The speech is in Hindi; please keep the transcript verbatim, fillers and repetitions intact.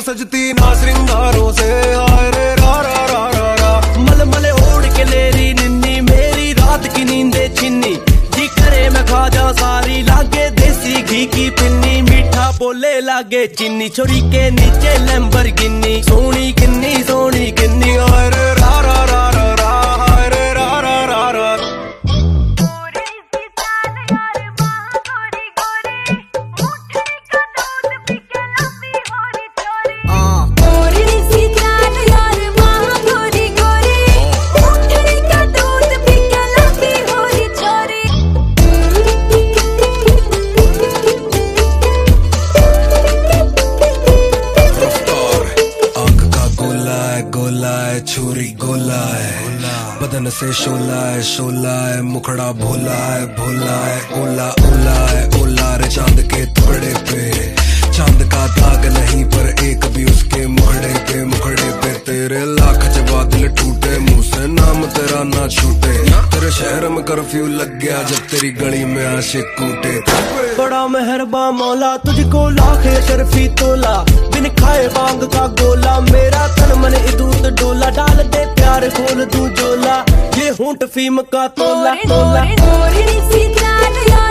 सजती ना श्रृंगारों से, हाय रे रा रा रा रा रा। मल मल ओढ़ के लेरी निन्नी, मेरी रात की नींदे छिन्नी, जी करे मैं खा जा सारी, लागे देसी घी की पिन्नी, मीठा बोले लागे चीनी, छोरी के नीचे लैम्बोर्गिनी, सोनी किन्नी सोनी किन्नी, हाय रे रा रा रा रा रा, हाय रे रा रा रा रा। गोला है छुरी गोला है, बदन से शोला है शोला है, मुखड़ा भोला है भोला है, ओला ओला है ओला रे चांद के टुकड़े पे, चांद का दाग नहीं पर एक भी उसके मुखड़े पे, मुखड़े पे तेरे लाख जवा दिल टूटे, मुंह से नाम तेरा ना छूटे, तेरे शहर में कर्फ्यू लग गया जब तेरी गली में आशिक कूटे। बड़ा मेहरबा मौला तुझको लाख शर्फी तोला, बिन खाए बांग का गोला, मेरा तन मन इदूत डोला, डाल दे प्यार खोल तू जोला, ये होंठ फीम का तोला तोला।